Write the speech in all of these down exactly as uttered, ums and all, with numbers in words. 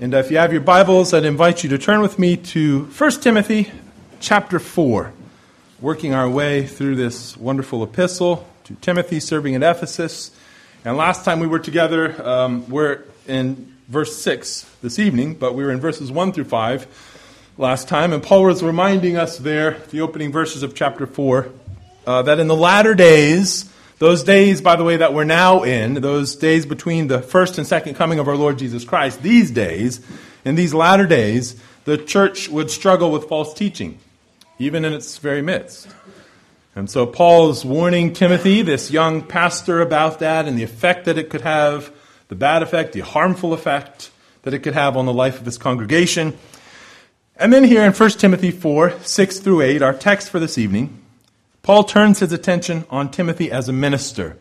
And if you have your Bibles, I'd invite you to turn with me to First Timothy chapter four, working our way through this wonderful epistle to Timothy serving at Ephesus. And last time we were together, um, we're in verse six this evening, but we were in verses one through five last time. And Paul was reminding us there, the opening verses of chapter four, uh, that in the latter days, those days, by the way, that we're now in, those days between the first and second coming of our Lord Jesus Christ, these days, in these latter days, the church would struggle with false teaching, even in its very midst. And so Paul's warning Timothy, this young pastor, about that and the effect that it could have, the bad effect, the harmful effect that it could have on the life of this congregation. And then here in First Timothy four, six through eight, our text for this evening, Paul turns his attention on Timothy as a minister.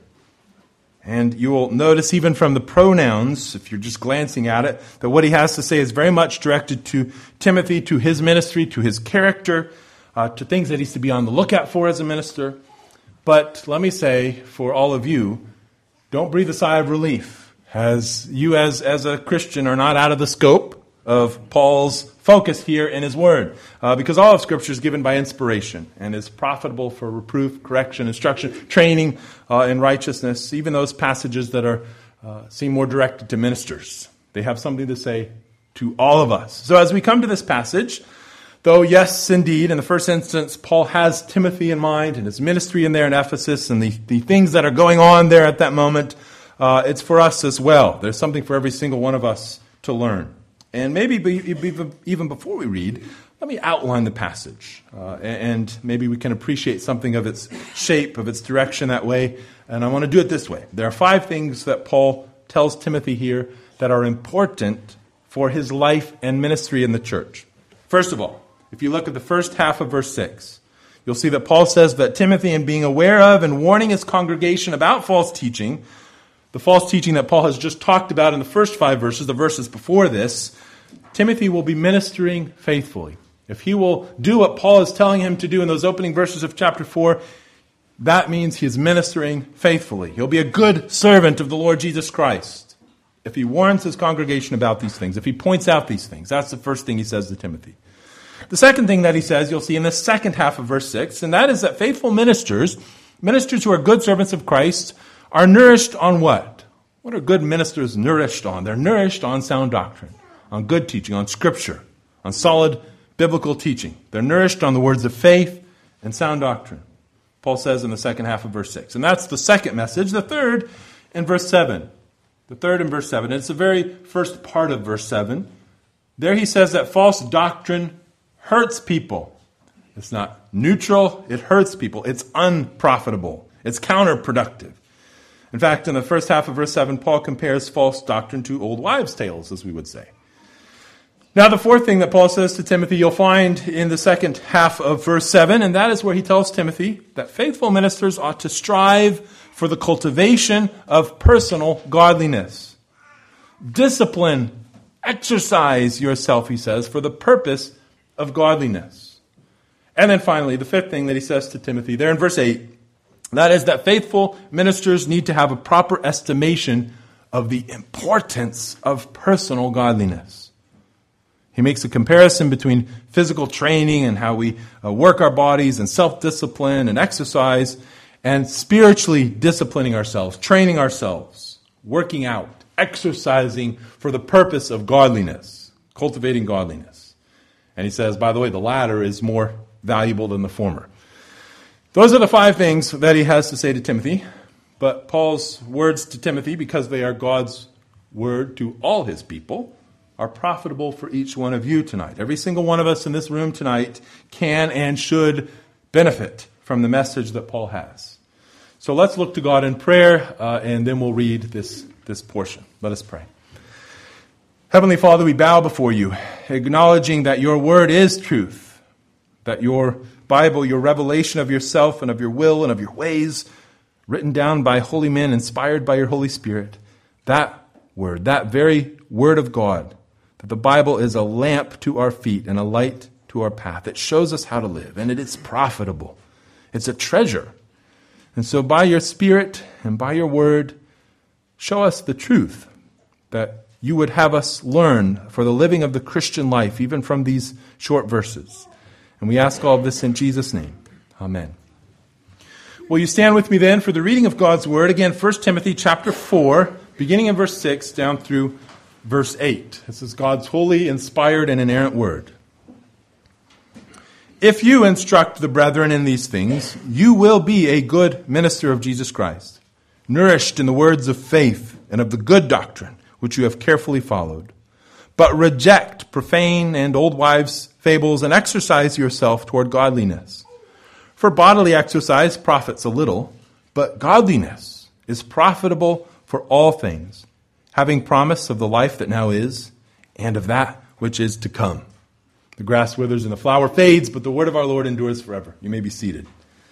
And you will notice even from the pronouns, if you're just glancing at it, that what he has to say is very much directed to Timothy, to his ministry, to his character, uh, to things that he's to be on the lookout for as a minister. But let me say, for all of you, don't breathe a sigh of relief, as you as, as a Christian are not out of the scope of Paul's focus here in his word, uh, because all of Scripture is given by inspiration and is profitable for reproof, correction, instruction, training uh, in righteousness, even those passages that are uh, seem more directed to ministers. They have something to say to all of us. So as we come to this passage, though yes, indeed, in the first instance, Paul has Timothy in mind and his ministry in there in Ephesus and the, the things that are going on there at that moment, uh, it's for us as well. There's something for every single one of us to learn. And maybe even before we read, let me outline the passage. Uh, and maybe we can appreciate something of its shape, of its direction that way. And I want to do it this way. There are five things that Paul tells Timothy here that are important for his life and ministry in the church. First of all, if you look at the first half of verse six, you'll see that Paul says that Timothy, in being aware of and warning his congregation about false teaching, the false teaching that Paul has just talked about in the first five verses, the verses before this, Timothy will be ministering faithfully. If he will do what Paul is telling him to do in those opening verses of chapter four, that means he is ministering faithfully. He'll be a good servant of the Lord Jesus Christ. If he warns his congregation about these things, if he points out these things, that's the first thing he says to Timothy. The second thing that he says, you'll see in the second half of verse six, and that is that faithful ministers, ministers who are good servants of Christ, are nourished on what? What are good ministers nourished on? They're nourished on sound doctrine, on good teaching, on Scripture, on solid biblical teaching. They're nourished on the words of faith and sound doctrine, Paul says in the second half of verse six. And that's the second message. The third in verse seven. The third in verse seven. It's the very first part of verse seven. There he says that false doctrine hurts people. It's not neutral. It hurts people. It's unprofitable. It's counterproductive. In fact, in the first half of verse seven, Paul compares false doctrine to old wives' tales, as we would say. Now, the fourth thing that Paul says to Timothy, you'll find in the second half of verse seven, and that is where he tells Timothy that faithful ministers ought to strive for the cultivation of personal godliness. Discipline, exercise yourself, he says, for the purpose of godliness. And then finally, the fifth thing that he says to Timothy, there in verse eight, that is that faithful ministers need to have a proper estimation of the importance of personal godliness. He makes a comparison between physical training and how we uh, work our bodies and self-discipline and exercise, and spiritually disciplining ourselves, training ourselves, working out, exercising for the purpose of godliness, cultivating godliness. And he says, by the way, the latter is more valuable than the former. Those are the five things that he has to say to Timothy. But Paul's words to Timothy, because they are God's word to all his people, are profitable for each one of you tonight. Every single one of us in this room tonight can and should benefit from the message that Paul has. So let's look to God in prayer, uh, and then we'll read this, this portion. Let us pray. Heavenly Father, we bow before you, acknowledging that your word is truth, that your Bible, your revelation of yourself and of your will and of your ways, written down by holy men, inspired by your Holy Spirit, that word, that very word of God, that the Bible is a lamp to our feet and a light to our path. It shows us how to live, and it is profitable. It's a treasure. And so by your Spirit and by your word, show us the truth that you would have us learn for the living of the Christian life, even from these short verses. And we ask all of this in Jesus' name. Amen. Will you stand with me then for the reading of God's Word? Again, First Timothy chapter four, beginning in verse six down through verse eight. This is God's holy, inspired, and inerrant Word. If you instruct the brethren in these things, you will be a good minister of Jesus Christ, nourished in the words of faith and of the good doctrine which you have carefully followed. But reject profane and old wives' fables and exercise yourself toward godliness. For bodily exercise profits a little, but godliness is profitable for all things, having promise of the life that now is and of that which is to come. The grass withers and the flower fades, but the word of our Lord endures forever. You may be seated.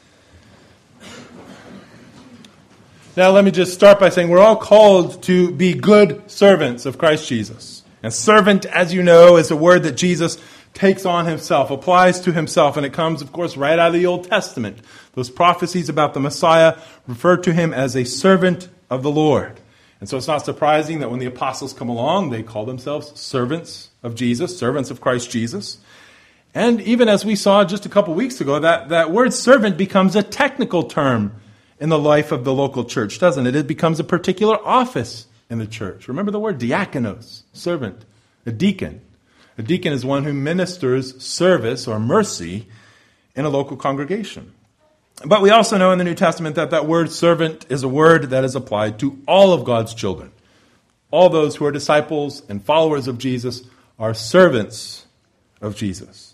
Now let me just start by saying we're all called to be good servants of Christ Jesus. And servant, as you know, is a word that Jesus takes on himself, applies to himself, and it comes, of course, right out of the Old Testament. Those prophecies about the Messiah refer to him as a servant of the Lord. And so it's not surprising that when the apostles come along, they call themselves servants of Jesus, servants of Christ Jesus. And even as we saw just a couple weeks ago, that, that word servant becomes a technical term in the life of the local church, doesn't it? It becomes a particular office in the church. Remember the word diakonos, servant, a deacon. A deacon is one who ministers service or mercy in a local congregation. But we also know in the New Testament that that word servant is a word that is applied to all of God's children. All those who are disciples and followers of Jesus are servants of Jesus.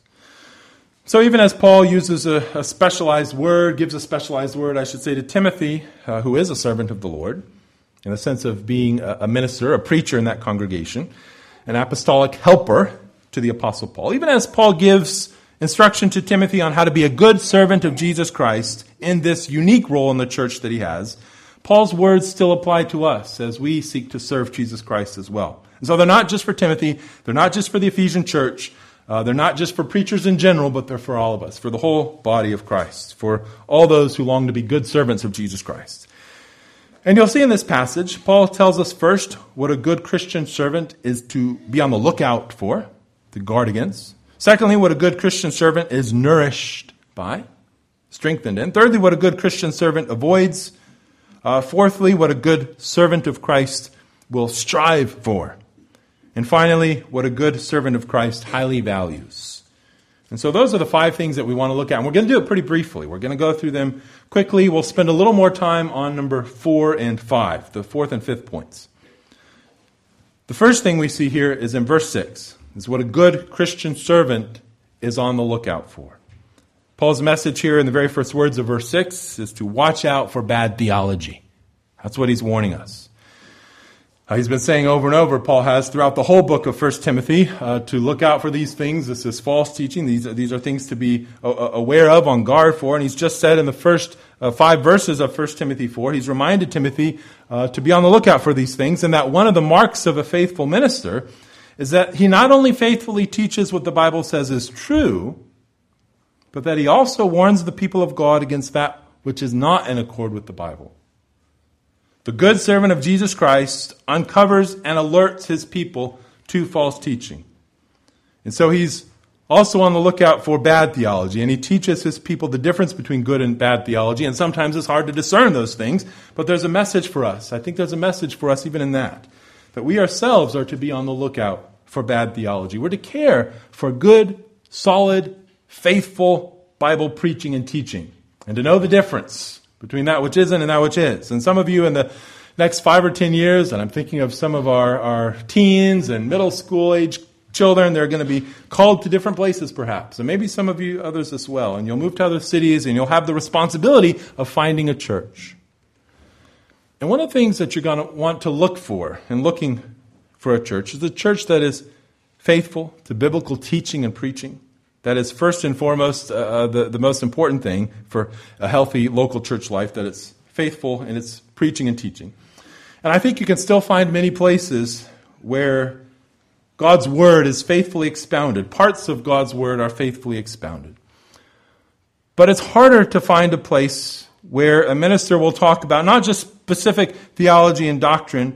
So even as Paul uses a, a specialized word, gives a specialized word, I should say, to Timothy, uh, who is a servant of the Lord, in the sense of being a, a minister, a preacher in that congregation, an apostolic helper to the Apostle Paul. Even as Paul gives instruction to Timothy on how to be a good servant of Jesus Christ in this unique role in the church that he has, Paul's words still apply to us as we seek to serve Jesus Christ as well. And so they're not just for Timothy, they're not just for the Ephesian church, uh, they're not just for preachers in general, but they're for all of us, for the whole body of Christ, for all those who long to be good servants of Jesus Christ. And you'll see in this passage, Paul tells us first what a good Christian servant is to be on the lookout for, to guard against. Secondly, what a good Christian servant is nourished by, strengthened in. Thirdly, what a good Christian servant avoids. Uh, fourthly, what a good servant of Christ will strive for. And finally, what a good servant of Christ highly values. And so those are the five things that we want to look at. And we're going to do it pretty briefly. We're going to go through them quickly. We'll spend a little more time on number four and five, the fourth and fifth points. The first thing we see here is in verse six, is what a good Christian servant is on the lookout for. Paul's message here in the very first words of verse six is to watch out for bad theology. That's what he's warning us. Uh, he's been saying over and over, Paul has, throughout the whole book of First Timothy, uh, to look out for these things. This is false teaching. These, these are things to be uh, aware of, on guard for. And he's just said in the first uh, five verses of First Timothy four, he's reminded Timothy uh, to be on the lookout for these things, and that one of the marks of a faithful minister is that he not only faithfully teaches what the Bible says is true, but that he also warns the people of God against that which is not in accord with the Bible. The good servant of Jesus Christ uncovers and alerts his people to false teaching. And so he's also on the lookout for bad theology, and he teaches his people the difference between good and bad theology, and sometimes it's hard to discern those things, but there's a message for us. I think there's a message for us even in that, that we ourselves are to be on the lookout for bad theology. We're to care for good, solid, faithful Bible preaching and teaching, and to know the difference between that which isn't and that which is. And some of you in the next five or ten years, and I'm thinking of some of our, our teens and middle school age children, they're going to be called to different places perhaps, and maybe some of you others as well. And you'll move to other cities, and you'll have the responsibility of finding a church. And one of the things that you're going to want to look for in looking for a church is a church that is faithful to biblical teaching and preaching. That is first and foremost uh, the, the most important thing for a healthy local church life, that it's faithful in its preaching and teaching. And I think you can still find many places where God's Word is faithfully expounded. Parts of God's Word are faithfully expounded. But it's harder to find a place where a minister will talk about not just specific theology and doctrine,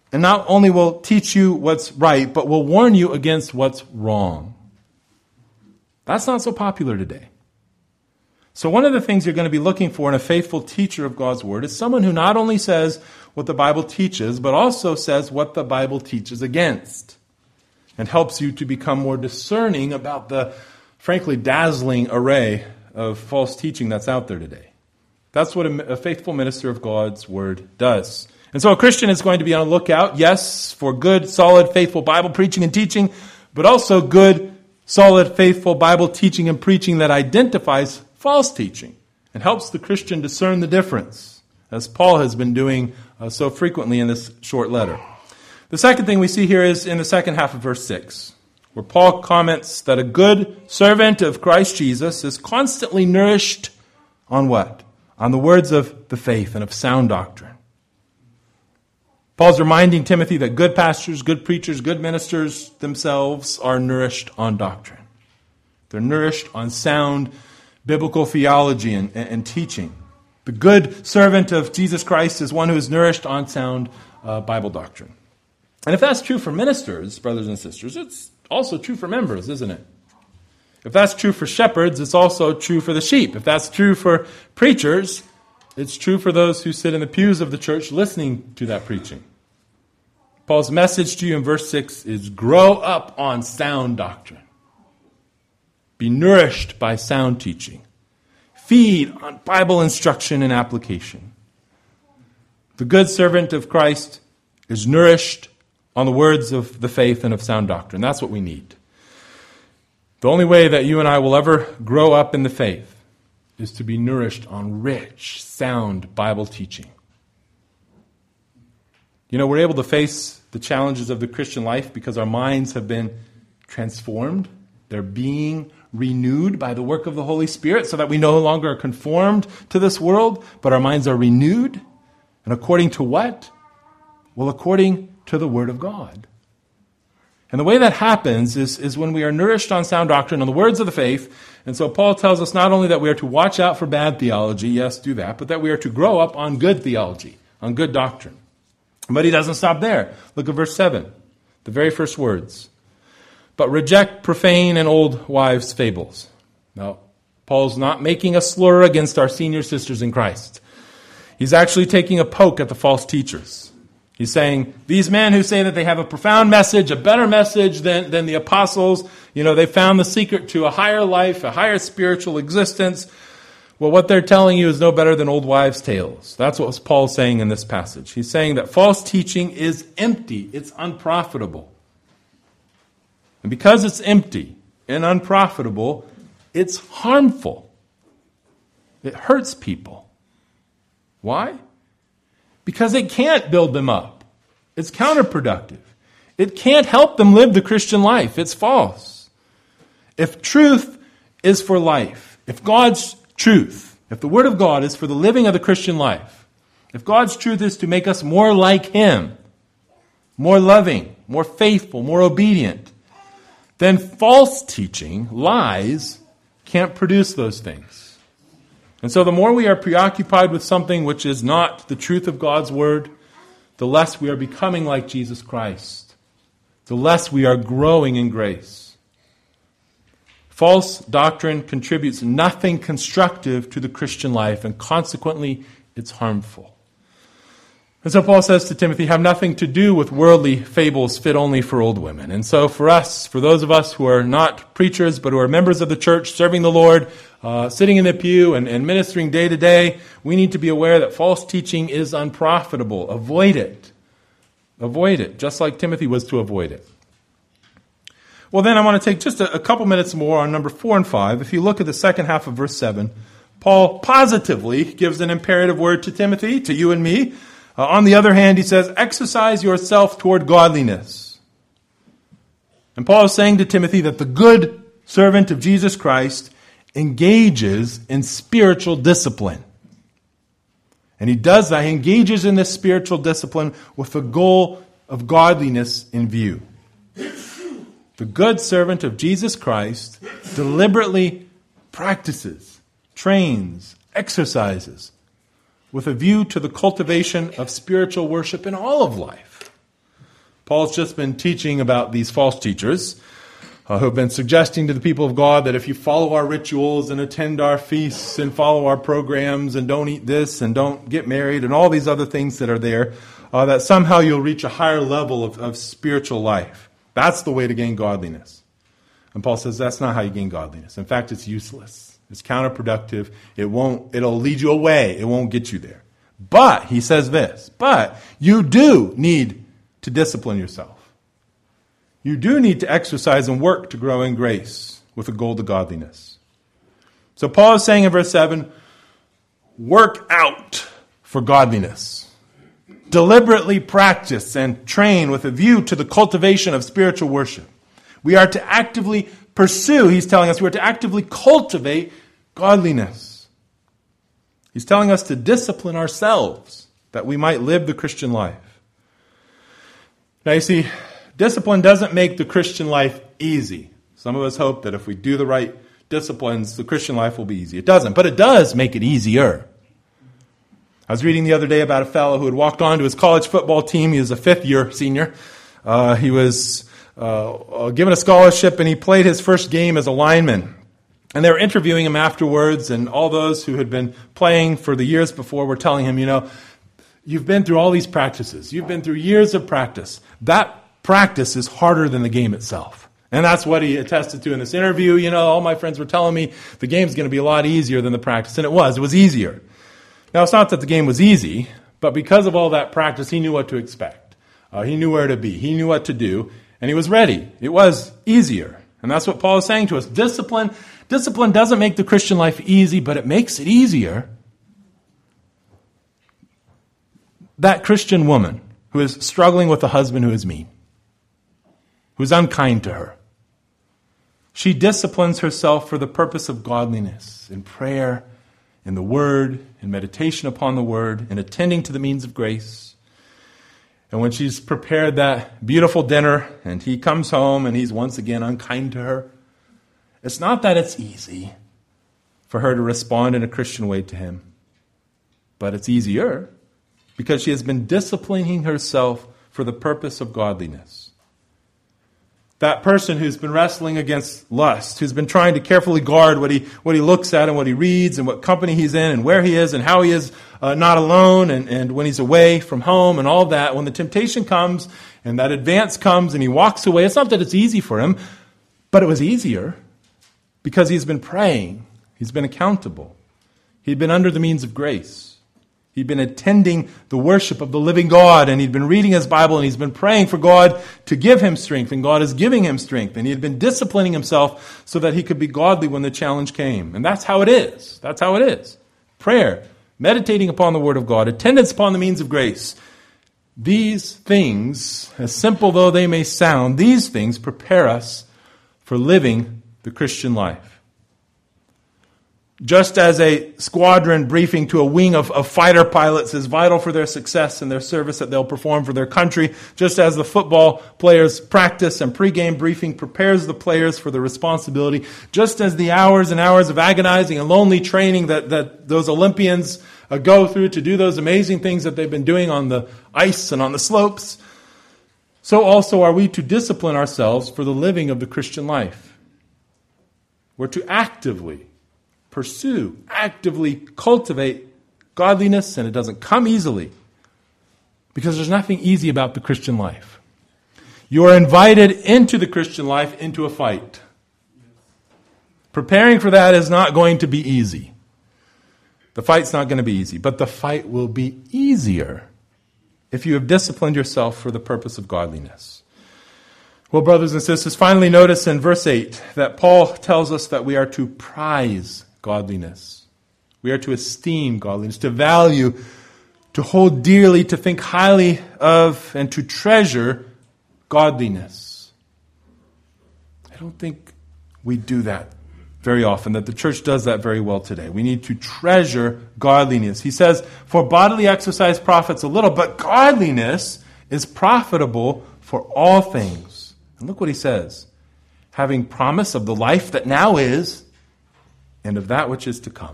and not only will teach you what's right, but will warn you against what's wrong. That's not so popular today. So one of the things you're going to be looking for in a faithful teacher of God's Word is someone who not only says what the Bible teaches, but also says what the Bible teaches against, and helps you to become more discerning about the, frankly, dazzling array of false teaching that's out there today. That's what a, a faithful minister of God's Word does. And so a Christian is going to be on the lookout, yes, for good, solid, faithful Bible preaching and teaching, but also good, solid, faithful Bible teaching and preaching that identifies false teaching and helps the Christian discern the difference, as Paul has been doing uh, so frequently in this short letter. The second thing we see here is in the second half of verse six, where Paul comments that a good servant of Christ Jesus is constantly nourished on what? On the words of the faith and of sound doctrine. Paul's reminding Timothy that good pastors, good preachers, good ministers themselves are nourished on doctrine. They're nourished on sound biblical theology and, and, and teaching. The good servant of Jesus Christ is one who is nourished on sound uh, Bible doctrine. And if that's true for ministers, brothers and sisters, it's also true for members, isn't it? If that's true for shepherds, it's also true for the sheep. If that's true for preachers, it's true for those who sit in the pews of the church listening to that preaching. Paul's message to you in verse six is grow up on sound doctrine. Be nourished by sound teaching. Feed on Bible instruction and application. The good servant of Christ is nourished on the words of the faith and of sound doctrine. That's what we need. The only way that you and I will ever grow up in the faith is to be nourished on rich, sound Bible teaching. You know, we're able to face the challenges of the Christian life because our minds have been transformed. They're being renewed by the work of the Holy Spirit so that we no longer are conformed to this world, but our minds are renewed. And according to what? Well, according to the Word of God. And the way that happens is, is when we are nourished on sound doctrine, on the words of the faith. And so Paul tells us not only that we are to watch out for bad theology, yes, do that, but that we are to grow up on good theology, on good doctrine. But he doesn't stop there. Look at verse seven, the very first words. But reject profane and old wives' fables. Now, Paul's not making a slur against our senior sisters in Christ. He's actually taking a poke at the false teachers. He's saying, these men who say that they have a profound message, a better message than, than the apostles, you know, they found the secret to a higher life, a higher spiritual existence. Well, what they're telling you is no better than old wives' tales. That's what Paul's saying in this passage. He's saying that false teaching is empty. It's unprofitable. And because it's empty and unprofitable, it's harmful. It hurts people. Why? Because it can't build them up. It's counterproductive. It can't help them live the Christian life. It's false. If truth is for life, if God's truth, if the Word of God is for the living of the Christian life, if God's truth is to make us more like Him, more loving, more faithful, more obedient, then false teaching, lies, can't produce those things. And so the more we are preoccupied with something which is not the truth of God's Word, the less we are becoming like Jesus Christ, the less we are growing in grace. False doctrine contributes nothing constructive to the Christian life, and consequently, it's harmful. And so Paul says to Timothy, have nothing to do with worldly fables fit only for old women. And so for us, for those of us who are not preachers, but who are members of the church, serving the Lord, uh, sitting in the pew and, and ministering day to day, we need to be aware that false teaching is unprofitable. Avoid it. Avoid it, just like Timothy was to avoid it. Well, then I want to take just a, a couple minutes more on number four and five. If you look at the second half of verse seven, Paul positively gives an imperative word to Timothy, to you and me. Uh, on the other hand, he says, exercise yourself toward godliness. And Paul is saying to Timothy that the good servant of Jesus Christ engages in spiritual discipline. And he does that. He engages in this spiritual discipline with the goal of godliness in view. The good servant of Jesus Christ deliberately practices, trains, exercises with a view to the cultivation of spiritual worship in all of life. Paul's just been teaching about these false teachers uh, who have been suggesting to the people of God that if you follow our rituals and attend our feasts and follow our programs and don't eat this and don't get married and all these other things that are there, uh, that somehow you'll reach a higher level of, of spiritual life. That's the way to gain godliness. And Paul says that's not how you gain godliness. In fact, it's useless. It's counterproductive. It won't, it'll lead you away. It won't get you there. But, he says this, but you do need to discipline yourself. You do need to exercise and work to grow in grace with a goal to godliness. So Paul is saying in verse seven, work out for godliness. Deliberately practice and train with a view to the cultivation of spiritual worship. We are to actively pursue, he's telling us, we are to actively cultivate godliness. He's telling us to discipline ourselves that we might live the Christian life. Now you see, discipline doesn't make the Christian life easy. Some of us hope that if we do the right disciplines, the Christian life will be easy. It doesn't, but it does make it easier. I was reading the other day about a fellow who had walked on to his college football team. He was a fifth-year senior. Uh, he was uh, given a scholarship, and he played his first game as a lineman. And they were interviewing him afterwards, and all those who had been playing for the years before were telling him, you know, you've been through all these practices. You've been through years of practice. That practice is harder than the game itself. And that's what he attested to in this interview. You know, all my friends were telling me the game's going to be a lot easier than the practice. And it was. It was easier. Now, it's not that the game was easy, but because of all that practice, he knew what to expect. Uh, he knew where to be. He knew what to do. And he was ready. It was easier. And that's what Paul is saying to us. Discipline, discipline doesn't make the Christian life easy, but it makes it easier. That Christian woman who is struggling with a husband who is mean, who's unkind to her, she disciplines herself for the purpose of godliness, in prayer, in the Word, in meditation upon the Word, in attending to the means of grace. And when she's prepared that beautiful dinner and he comes home and he's once again unkind to her, it's not that it's easy for her to respond in a Christian way to him, but it's easier because she has been disciplining herself for the purpose of godliness. That person who's been wrestling against lust, who's been trying to carefully guard what he what he looks at and what he reads and what company he's in and where he is and how he is uh, not alone and, and when he's away from home and all that, when the temptation comes and that advance comes and he walks away, it's not that it's easy for him, but it was easier because he's been praying. He's been accountable. He'd been under the means of grace. He'd been attending the worship of the living God, and he'd been reading his Bible, and he's been praying for God to give him strength, and God is giving him strength. And he had been disciplining himself so that he could be godly when the challenge came. And that's how it is. That's how it is. Prayer, meditating upon the Word of God, attendance upon the means of grace. These things, as simple though they may sound, these things prepare us for living the Christian life. Just as a squadron briefing to a wing of, of fighter pilots is vital for their success and their service that they'll perform for their country, just as the football players' practice and pregame briefing prepares the players for the responsibility, just as the hours and hours of agonizing and lonely training that, that those Olympians uh, go through to do those amazing things that they've been doing on the ice and on the slopes, so also are we to discipline ourselves for the living of the Christian life. We're to actively pursue, actively cultivate godliness, and it doesn't come easily because there's nothing easy about the Christian life. You are invited into the Christian life into a fight. Preparing for that is not going to be easy. The fight's not going to be easy, but the fight will be easier if you have disciplined yourself for the purpose of godliness. Well, brothers and sisters, finally notice in verse eight that Paul tells us that we are to prize godliness. We are to esteem godliness, to value, to hold dearly, to think highly of, and to treasure godliness. I don't think we do that very often, that the church does that very well today. We need to treasure godliness. He says, for bodily exercise profits a little, but godliness is profitable for all things. And look what he says, having promise of the life that now is, and of that which is to come.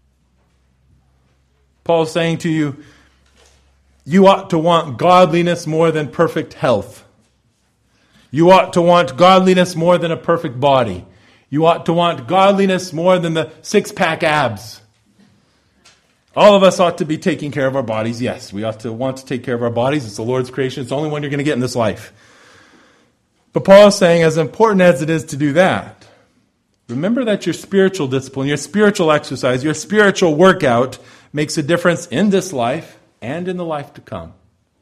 Paul is saying to you, you ought to want godliness more than perfect health. You ought to want godliness more than a perfect body. You ought to want godliness more than the six-pack abs. All of us ought to be taking care of our bodies. Yes, we ought to want to take care of our bodies. It's the Lord's creation. It's the only one you're going to get in this life. But Paul is saying, as important as it is to do that, remember that your spiritual discipline, your spiritual exercise, your spiritual workout makes a difference in this life and in the life to come.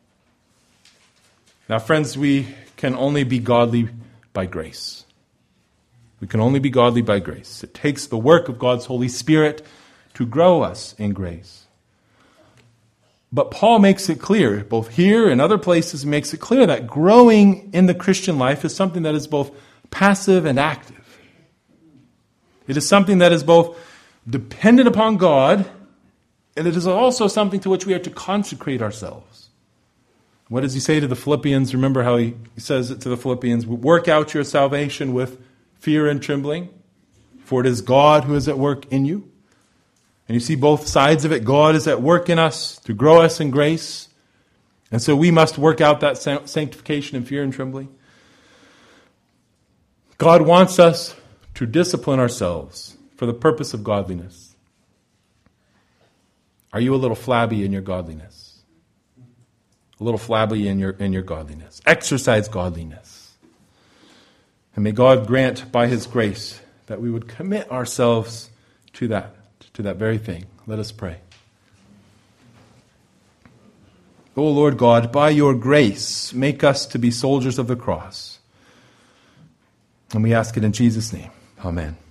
Now, friends, we can only be godly by grace. We can only be godly by grace. It takes the work of God's Holy Spirit to grow us in grace. But Paul makes it clear, both here and other places, he makes it clear that growing in the Christian life is something that is both passive and active. It is something that is both dependent upon God, and it is also something to which we are to consecrate ourselves. What does he say to the Philippians? Remember how he says it to the Philippians, work out your salvation with fear and trembling, for it is God who is at work in you. And you see both sides of it. God is at work in us to grow us in grace. And so we must work out that sanctification in fear and trembling. God wants us to discipline ourselves for the purpose of godliness. Are you a little flabby in your godliness? A little flabby in your, in your godliness. Exercise godliness. And may God grant by His grace that we would commit ourselves to that. To that very thing. Let us pray. O Lord God, by your grace, make us to be soldiers of the cross. And we ask it in Jesus' name. Amen.